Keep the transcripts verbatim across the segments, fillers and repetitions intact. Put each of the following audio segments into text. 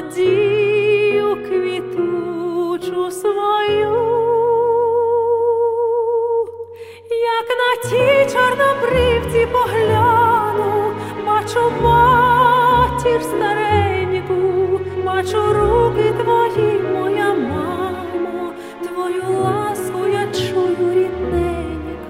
надію квітучу свою, як на ті чорнобривці погляну, бачу матір стареньку, бачу руки твої, моя мамо, твою ласку я чую, рідненька.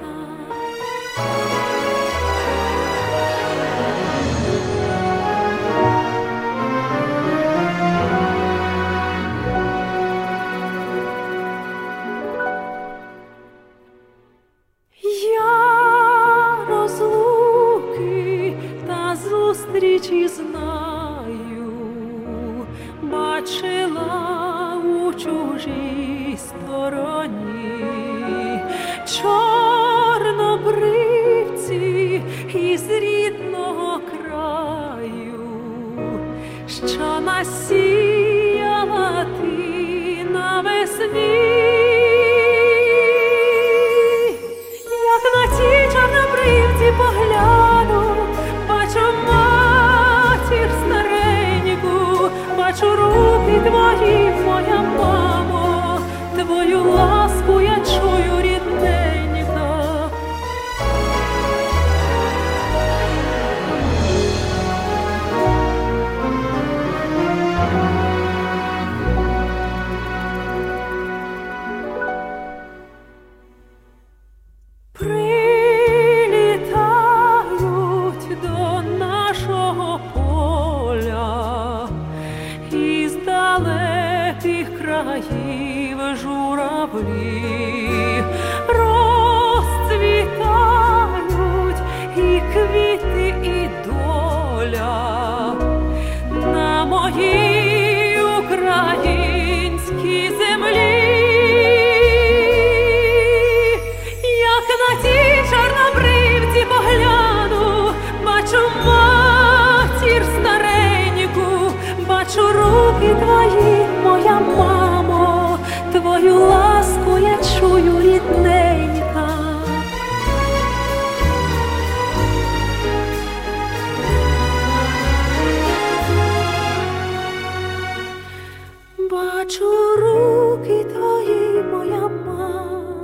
Зустрічі знаю, бачила у чужій стороні чорнобривці із рідного краю, що насіяла ти навесні. Як на ті чорнобривці погляну, бачу матір стареньку, бачу руки твої, моя мамо, твою ласку я чую, рідненька. Далеких країв журавлі розцвітають і квіти, і доля на моїй українській землі. Як на ті чорнобривці погляну, бачу матір стареньку, бачу руки твої, моя мамо, твою ласку я чую, рідненька. Бачу руки твої, моя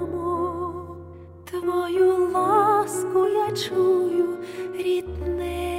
мамо, твою ласку я чую, рідненька.